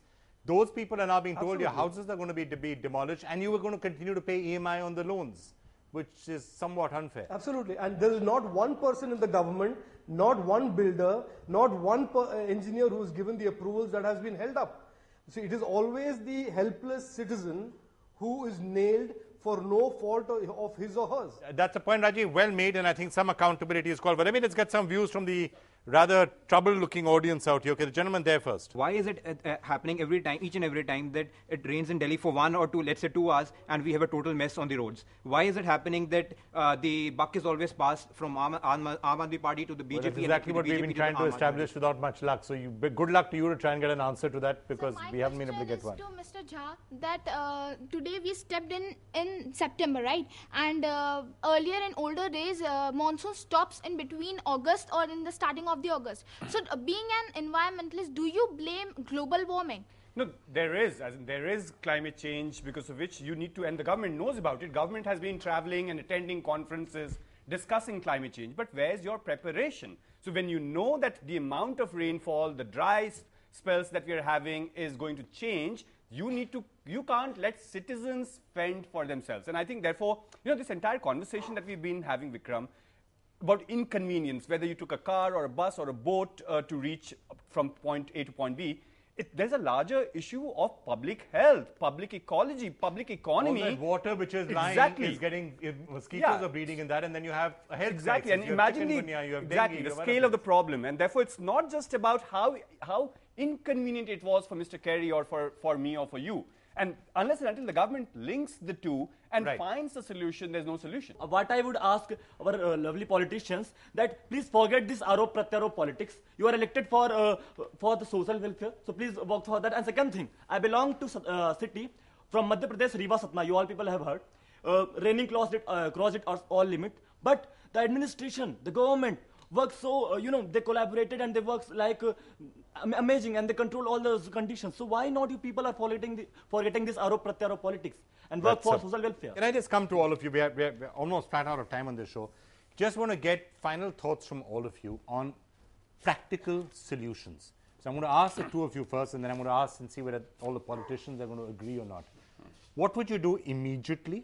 Those people are now being told Absolutely. your houses are going to be, to be demolished and you are going to continue to pay E M I on the loans, which is somewhat unfair. Absolutely. And there is not one person in the government, not one builder, not one per, uh, engineer who is given the approvals that has been held up. See, it is always the helpless citizen who is nailed for no fault of, of his or hers. Uh, That's a point, Rajiv, well made, and I think some accountability is called. But I mean, let's get some views from the rather troubled-looking audience out here. Okay, the gentleman there first. Why is it uh, uh, happening every time, each and every time that it rains in Delhi for one or two, let's say two hours, and we have a total mess on the roads? Why is it happening that uh, the buck is always passed from Aam, Aam, Aam Admi Party to the B J P? Well, that's and exactly the what B J P we've been to trying the to Aam Admi establish without much luck. So you, good luck to you to try and get an answer to that, because So we haven't been able to get one. to Mister Jha that uh, today we stepped in in September, right? And uh, earlier in older days, uh, monsoon stops in between August or in the starting of the August. So uh, being an environmentalist, do you blame global warming? No, there is. As in, there is climate change because of which you need to, and the government knows about it. Government has been traveling and attending conferences discussing climate change. But where's your preparation? So when you know that the amount of rainfall, the dry spells that we are having is going to change, you need to, you can't let citizens fend for themselves. And I think, therefore, you know, this entire conversation that we've been having, Vikram, about inconvenience, whether you took a car or a bus or a boat uh, to reach from point A to point B, it, there's a larger issue of public health, public ecology, public economy. All that water which is lying exactly. is getting, if mosquitoes Yeah. are breeding in that, and then you have a health Exactly, crisis. and You have imagine the, chikungunya, you have exactly, dengue, the you have scale other of the problem. And therefore, it's not just about how, how inconvenient it was for Mister Kerry or for, for me or for you. And unless and until the government links the two and Right. finds a solution, there's no solution. Uh, what I would ask our uh, lovely politicians, that please forget this arop pratyarop politics. You are elected for uh, for the social welfare, so please work for that. And second thing, I belong to uh, city from Madhya Pradesh, Rewa Satna. You all people have heard. Uh, raining crossed it, uh, crossed it all limit. But the administration, the government works so, uh, you know, they collaborated and they work like uh, am- amazing, and they control all those conditions. So why not you people are forgetting, the, forgetting this arop pratyarop politics and work That's for a- social welfare? Can I just come to all of you? We are, we are, we are almost flat out of time on this show. Just want to get final thoughts from all of you on practical solutions. So I'm going to ask the two of you first, and then I'm going to ask and see whether all the politicians are going to agree or not. What would you do immediately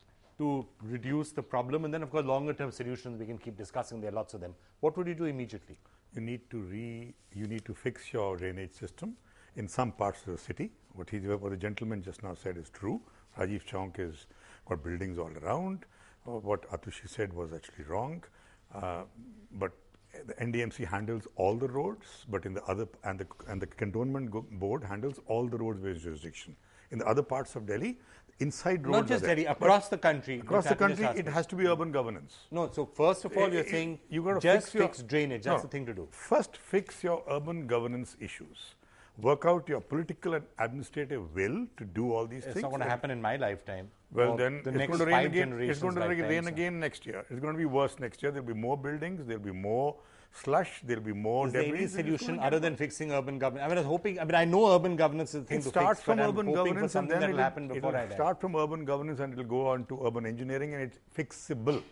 to reduce the problem? And then, of course, longer term solutions, we can keep discussing. There are lots of them. What would you do immediately? You need to re, you need to fix your drainage system in some parts of the city. What he, what the gentleman just now said is true. Rajiv Chowk has got buildings all around. Uh, what Atushi said was actually wrong. Uh, but the N D M C handles all the roads, but in the other, and the, and the cantonment go- board handles all the roads with jurisdiction. In the other parts of Delhi, inside roads Not just are there. Delhi, But across the country. Across the If I can just country, ask it you. has to be urban governance. No, so first of all, Eh, you're eh, saying you gotta just fix, your- fix drainage. That's No. the thing to do. First, fix your urban governance issues. Work out your political and administrative will to do all these It's things. not going to and- happen in my lifetime. Well, or then the it's next going to rain five again. It's generations' going to lifetimes. rain again next year. It's going to be worse next year. There'll be more buildings. There'll be more slush. There'll be more Is there debris. any and it's solution gonna get other worse. than fixing urban governance? I mean, I was hoping. I mean, I know urban governance is the thing It to starts fix, from but urban I'm hoping governance for and something then that will it'll- happen before it'll I die. start from urban governance and it'll go on to urban engineering, and it's fixable.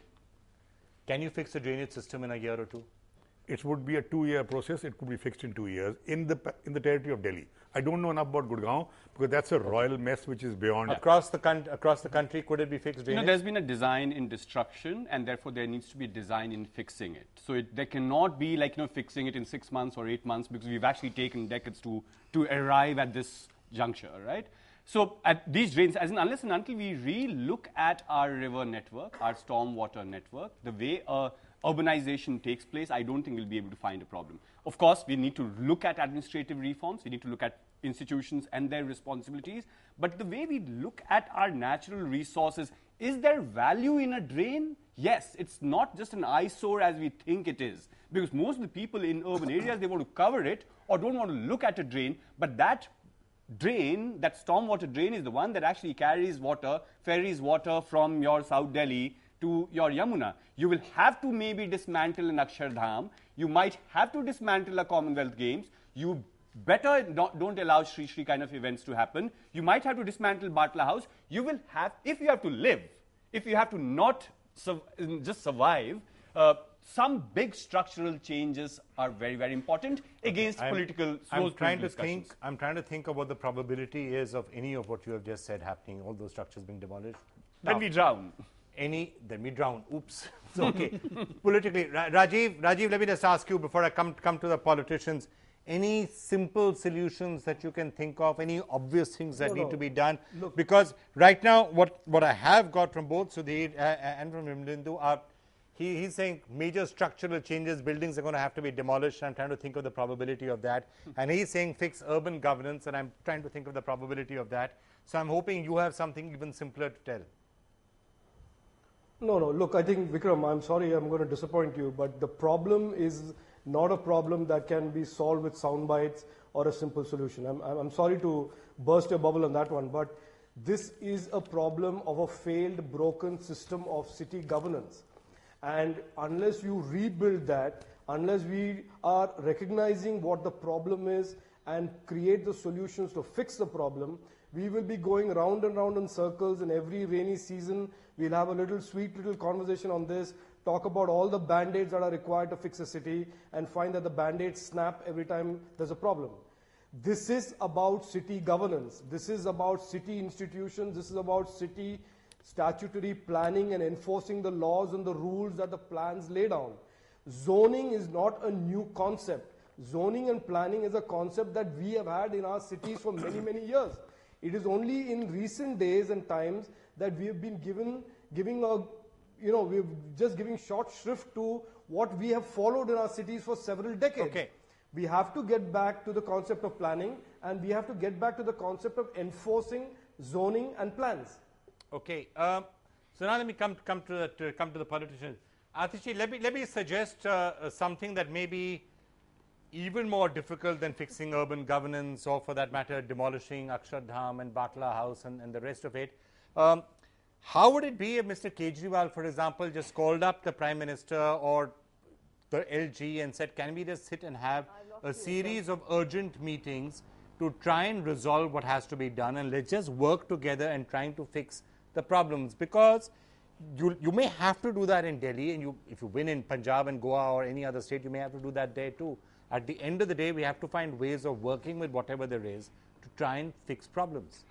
Can you fix the drainage system in a year or two? It would be a two-year process. It could be fixed in two years in the pa- in the territory of Delhi. I don't know enough about Gurgaon because that's a royal mess which is beyond. Across the country, across the country, could it be fixed? You Drainage? know, there's been a design in destruction, and therefore there needs to be a design in fixing it. So it, there cannot be like, you know, fixing it in six months or eight months because we've actually taken decades to, to arrive at this juncture, right? So at these drains, as in unless and until we re-look at our river network, our stormwater network, the way uh, urbanization takes place, I don't think we'll be able to find a problem. Of course, we need to look at administrative reforms. We need to look at institutions and their responsibilities. But the way we look at our natural resources, is there value in a drain? Yes, it's not just an eyesore as we think it is. Because most of the people in urban areas, they want to cover it or don't want to look at a drain. But that drain, that stormwater drain, is the one that actually carries water, ferries water from your South Delhi to your Yamuna. You will have to maybe dismantle an Akshardham. You might have to dismantle a Commonwealth Games. You better not, don't allow Shri Shri kind of events to happen. You might have to dismantle Batla House. You will have, if you have to live, if you have to not sur- just survive, uh, some big structural changes are very, very important against I'm, political. I'm trying to think. I'm trying to think of what the probability is of any of what you have just said happening. All those structures being demolished. Then now, we drown. Any? Then we drown. Oops. So, okay. Politically, Ra Rajiv. Rajiv, let me just ask you before I come come to the politicians. Any simple solutions that you can think of? Any obvious things that no, need no. to be done? Look. Because right now, what what I have got from both Sudhir uh, and from Vimalendu are. He, he's saying major structural changes, buildings are going to have to be demolished. I'm trying to think of the probability of that. And he's saying fix urban governance, and I'm trying to think of the probability of that. So I'm hoping you have something even simpler to tell. No, no. Look, I think, Vikram, I'm sorry I'm going to disappoint you, but the problem is not a problem that can be solved with sound bites or a simple solution. I'm, I'm sorry to burst your bubble on that one, but this is a problem of a failed, broken system of city governance. And unless you rebuild that, unless we are recognizing what the problem is and create the solutions to fix the problem, we will be going round and round in circles. In every rainy season, we'll have a little sweet little conversation on this, talk about all the band-aids that are required to fix a city, and find that the band-aids snap every time there's a problem. This is about city governance. This is about city institutions. This is about city statutory planning and enforcing the laws and the rules that the plans lay down. Zoning is not a new concept. Zoning and planning is a concept that we have had in our cities for many, many years. It is only in recent days and times that we have been given, giving a, you know, we're just giving short shrift to what we have followed in our cities for several decades. Okay. We have to get back to the concept of planning, and we have to get back to the concept of enforcing zoning and plans. Okay, um, so now let me come come to the to come to the politicians. Atishi, let me let me suggest uh, uh, something that may be even more difficult than fixing urban governance, or for that matter, demolishing Akshardham and Batla House and, and the rest of it. Um, how would it be if Mister Kejriwal, for example, just called up the Prime Minister or the L G and said, "Can we just sit and have a series of urgent meetings to try and resolve what has to be done, and let's just work together and trying to fix the problems?" Because you you may have to do that in Delhi, and you if you win in Punjab and Goa or any other state, you may have to do that there too. At the end of the day, we have to find ways of working with whatever there is to try and fix problems.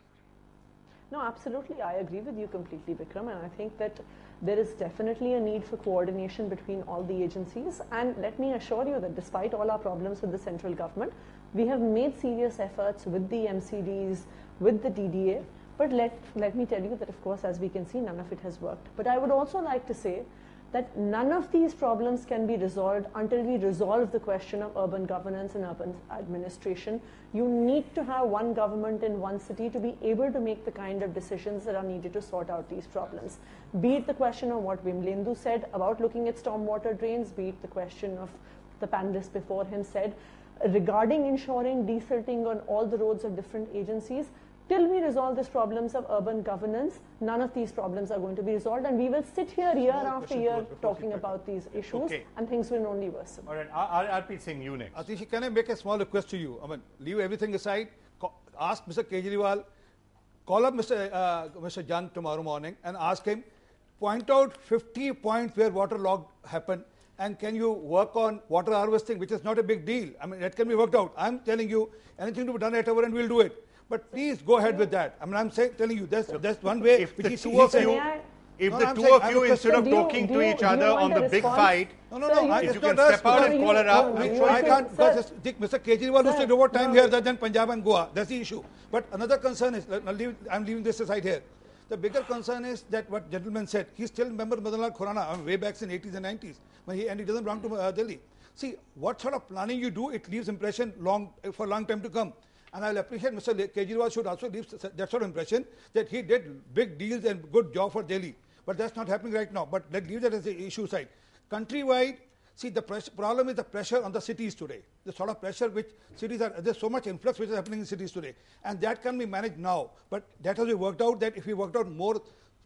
No, absolutely. I agree with you completely, Vikram, and I think that there is definitely a need for coordination between all the agencies. And let me assure you that despite all our problems with the central government, we have made serious efforts with the M C Ds, with the D D A. But let, let me tell you that, of course, as we can see, none of it has worked. But I would also like to say that none of these problems can be resolved until we resolve the question of urban governance and urban administration. You need to have one government in one city to be able to make the kind of decisions that are needed to sort out these problems. Be it the question of what Vimalendu said about looking at stormwater drains, be it the question of the panelists before him said regarding ensuring desilting on all the roads of different agencies. Till we resolve these problems of urban governance, none of these problems are going to be resolved, and we will sit here year after year talking about these issues, Okay. and things will only worsen. All right, I'll, I'll be saying you next. Atishi, can I make a small request to you? I mean, leave everything aside, co- ask Mister Kejriwal, call up Mister Uh, Mister Jan tomorrow morning and ask him, point out fifty points where waterlogged happened, and can you work on water harvesting, which is not a big deal. I mean, that can be worked out. I'm telling you, anything to be done at our end, we'll do it. But please go ahead with that. I mean, I'm saying, telling you, that's, that's one way If which the is two he of said- you, if No, the no, I'm two saying- of I'm you, requesting- instead of Do you- talking do to you- each do you other want on a the big response? fight, No, no, Sir, no. you- I, if it's you not can us. step out and No, call her up. no, no, I, you I can- can't, because sir. it's- think Mister Kejriwal will Sir, say more time no. here than Punjab and Goa. That's the issue. But another concern is, I'll leave, I'm leaving this aside here. The bigger concern is that what gentleman said, he's still member of Madanlal Khurana, I mean, way back in eighties and nineties, when he, and he doesn't belong to uh, Delhi. See, what sort of planning you do, it leaves impression long for a long time to come. And I'll appreciate Mister Kejriwal should also leave that sort of impression that he did big deals and good job for Delhi. But that's not happening right now. But let's leave that as the issue side. Countrywide, see, the press, problem is the pressure on the cities today. The sort of pressure which cities are, there's so much influx which is happening in cities today. And that can be managed now. But that has been worked out that if we worked out more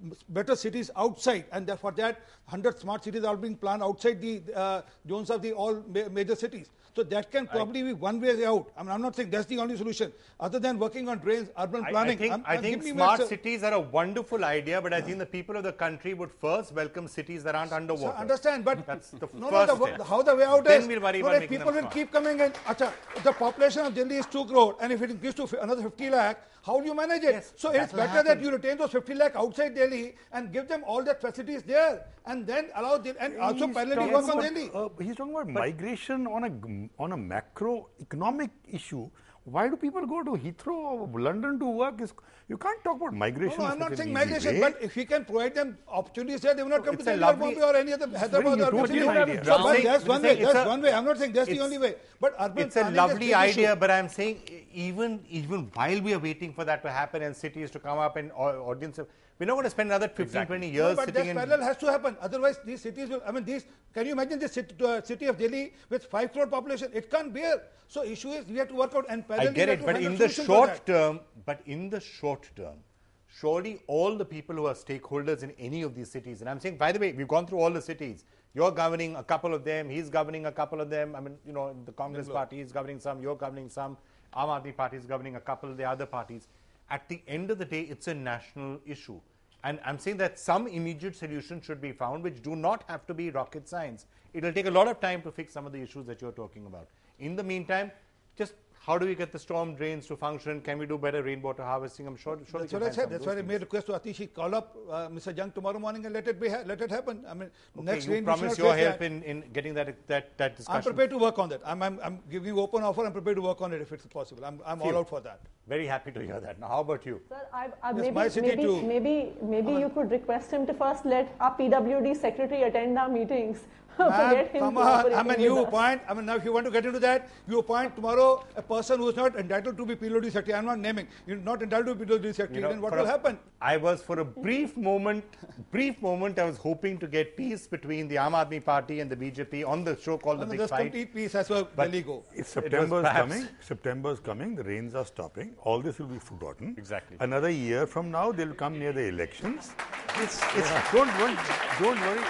better cities outside, and for that, one hundred smart cities are being planned outside the uh, zones of the all ma major cities. So that can probably be one way out. I mean, I'm not saying that's the only solution, other than working on drains, urban planning. I think, I'm, I I'm think smart cities are a wonderful idea, but I think the people of the country would first welcome cities that aren't underwater. So understand, but that's the no, first no, the, step. how the way out then is, we'll worry no, about like making people them will smart. keep coming in. Achha, the population of Delhi is two crore, and if it increases to another fifty lakh, how do you manage it? Yes, so it's that'll better happen. that you retain those fifty lakh outside Delhi and give them all the facilities there, and then allow them, and also He's parallelly talking work on about, Delhi. uh, he's talking about migration on a on a macro economic issue. Why do people go to Heathrow or London to work? Is, you can't talk about migration. No, no, in I'm such not an saying easy migration, way. but if we can provide them opportunities there, they will not come it's to a Delhi or lovely- Bombay or any other Hyderabad very or utopian Delhi. idea. So, but saying- that's one way. saying it's That's a- one way. I'm not saying that's the it's- only way. But urban It's a planning is lovely big idea, issue. but I'm saying e- even even while we are waiting for that to happen and cities to come up and au- audience, we're not going to spend another fifteen, Exactly. twenty No, years but sitting that in. parallel has to happen. Otherwise, these cities will. I mean, these. Can you imagine the city, uh, city of Delhi with five crore population? It can't bear. So, issue is we have to work out and I parallel. get it, but in the short term, but in the short term, surely all the people who are stakeholders in any of these cities, and I'm saying, by the way, we've gone through all the cities. You're governing a couple of them, he's governing a couple of them. I mean, you know, the Congress Bangalore. party is governing some, you're governing some, Aam Aadmi party is governing a couple of the other parties. At the end of the day, it's a national issue. And I'm saying that some immediate solutions should be found, which do not have to be rocket science. It will take a lot of time to fix some of the issues that you're talking about. In the meantime, just how do we get the storm drains to function? Can we do better rainwater harvesting? I'm sure. sure we That's can what I find said. some That's of why I those made a request to Atishi, call up uh, Mister Jung tomorrow morning and let it be. Ha let it happen. I mean, Okay, next you rain we promise should your not face help that. in, in getting that that that discussion. I'm prepared to work on that. I'm, I'm, I'm giving you open offer. I'm prepared to work on it if it's possible. I'm, I'm all Phew. out for that. Very happy to hear that. Now, how about you? Sir, I, I, Yes, maybe, my city maybe, too. maybe, maybe you could request him to first let our P W D secretary attend our meetings. Ma'am, Forget him come on. I cooperating mean, you with us. appoint, I mean, now if you want to get into that, you appoint tomorrow a person who is not entitled to be P W D secretary. I'm not naming. You're not entitled to be P W D secretary. You know, then what for will a- happen? I was for a brief moment, brief moment, I was hoping to get peace between the Aam Aadmi Party and the B J P on the show called I The mean, Big there's Fight. complete peace as well. But Delhi go. It's It was September is perhaps- coming. September is coming. The rains are stopping. All this will be forgotten. Exactly. Another year from now, they'll come near the elections. It's, it's don't, don't don't worry.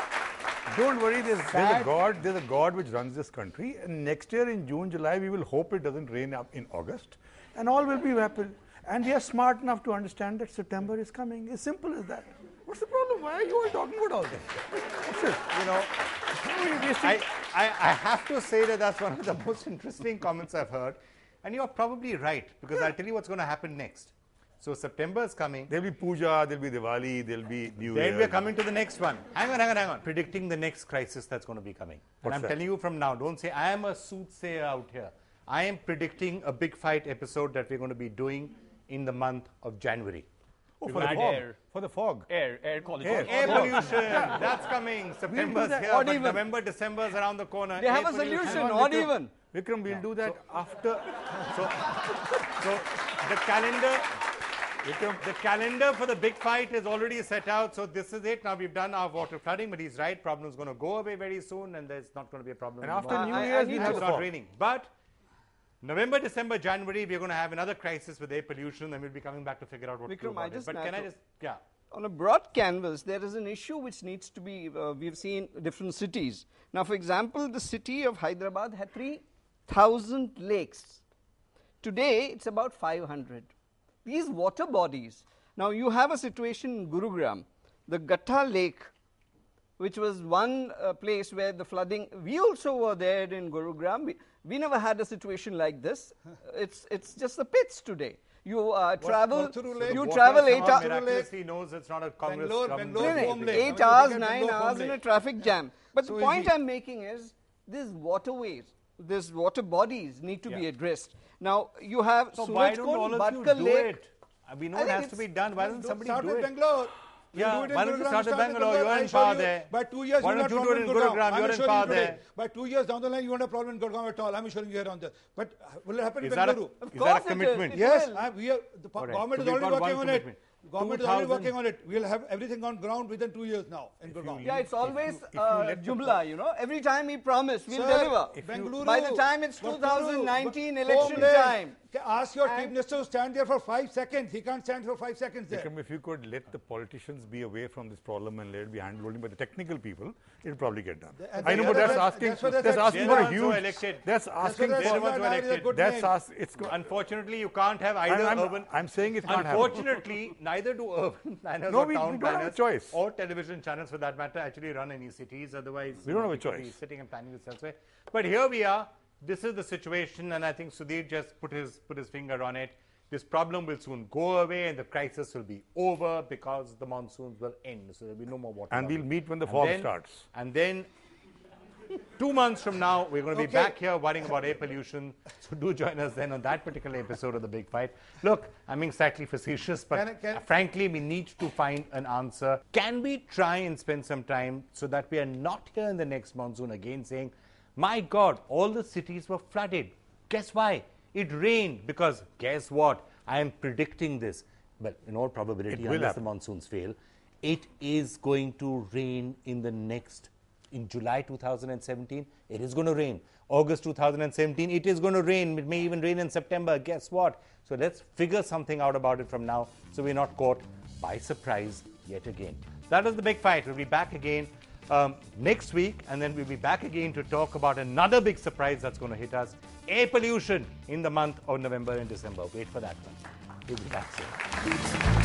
Don't worry. There's, there's a Sad. God. There's a God which runs this country. And next year in June, July, we will hope it doesn't rain up in August, and all will be happy. And we are smart enough to understand that September is coming. As simple as that. What's the problem? Why are you all talking about all this? What's it? You know, Why are you wasting- I, I, I have to say that that's one of the most interesting comments I've heard. And you're probably right, because I'll tell you what's going to happen next. So September is coming. There'll be puja, there'll be Diwali, there'll be New Year. Then we're coming to the next one. Hang on, hang on, hang on. Predicting the next crisis that's going to be coming. What's and I'm that? telling you from now, don't say I am a soothsayer out here. I am predicting a big fight episode that we're going to be doing in the month of January. Oh, We for the will add fog. air. For the fog. Air, air quality. Air. Air pollution, that's coming. September's that here, odd but even. November, December's around the corner. They have Air a pollution. solution, Hang on, not Vikram. even. Vikram, we'll do that after. So, so the calendar, the calendar for the big fight is already set out. So this is it. Now we've done our water flooding, but he's right. Problem is going to go away very soon, and there's not going to be a problem. And after anymore. New I- I Year's, need we'll to have It's the not fog. raining, but November, December, January, we're going to have another crisis with air pollution, and we'll be coming back to figure out what to do Vikram, I about it. just But like can I to- just, yeah. On a broad canvas, there is an issue which needs to be, uh, we've seen different cities. Now, for example, the city of Hyderabad had three thousand lakes. Today, it's about five hundred. These water bodies, now you have a situation in Gurugram, the Gatta Lake, which was one uh, place where the flooding, we also were there in Gurugram. We, we never had a situation like this. It's, it's just the pits today. You uh, travel, Vathuru Lake? you Water travel eight somehow hours. miraculously knows it's not a Congress Bangalore, government. Bangalore, No, no, Foam Lake. eight I mean, hours, look at nine Bangalore hours Foam in a Lake. traffic jam. But So the point easy. I'm making is these waterways, these water bodies need to be Yeah. addressed. Now you have So why Suraj don't Kund, all of you Bhatkar do Lake. it? Uh, We know I it think has to be it's- done. Why doesn't somebody start do with it? Bangalore. We'll Yeah, do it in why don't you Gurugram, start with we'll Bangalore? You're I'll in show power you. there. By two years, Why you'll don't have you do problem it in in Gurugram. Gurugram? I'm You're in assuring power you today. there. By two years down the line, you won't have problem in Gurugram at all. I'm assuring you here on this. But uh, will it happen Is in that a- Bengaluru? is that a course it is. commitment? It Yes, will. I, we are, the All right. government So is we've already got working one on it. commitment. Government is already working on it. We'll have everything on ground within two years now in Gurgaon. Yeah, it's always if you uh, let the Jumla, you know. Every time he promised, we'll Sir, deliver. Bengaluru, By the time it's two thousand nineteen election Homeland, time. Ask your And chief minister to stand there for five seconds. He can't stand for five seconds there. Vikram, if you could let the politicians be away from this problem and let it be handled by the technical people, it'll probably get done. And I know, but that's asking. that's what That's, they said. asking They're for the a ones who are huge. elected. That's asking what They're the for. ones who are elected. good That's name. ask, it's. go- Unfortunately, you can't have either I'm, I'm, urban. I'm saying it can't happen. Unfortunately, neither do urban planners No, or we- town we don't have a planners choice. or television channels, for that matter, actually run any cities. Otherwise, We don't you know, have a we could be choice. sitting and planning this elsewhere. But here we are. This is the situation, and I think Sudhir just put his put his finger on it. This problem will soon go away, and the crisis will be over because the monsoons will end. So there will be no more water. And we'll losses. meet when the And fog then- starts. And then two months from now, we're going to be Okay. back here worrying about air pollution. So do join us then on that particular episode of The Big Fight. Look, I'm being slightly facetious, but Can I- can- frankly, we need to find an answer. Can we try and spend some time so that we are not here in the next monsoon again saying, my God, all the cities were flooded. Guess why? It rained because guess what? I am predicting this. But in all probability, It will unless the happen. monsoons fail, it is going to rain in the next, in July two thousand seventeen, it is going to rain. August two thousand seventeen, it is going to rain. It may even rain in September. Guess what? So let's figure something out about it from now so we're not caught by surprise yet again. That was The Big Fight. We'll be back again um, next week, and then we'll be back again to talk about another big surprise that's going to hit us, air pollution in the month of November and December. Wait for that one. We'll be back soon.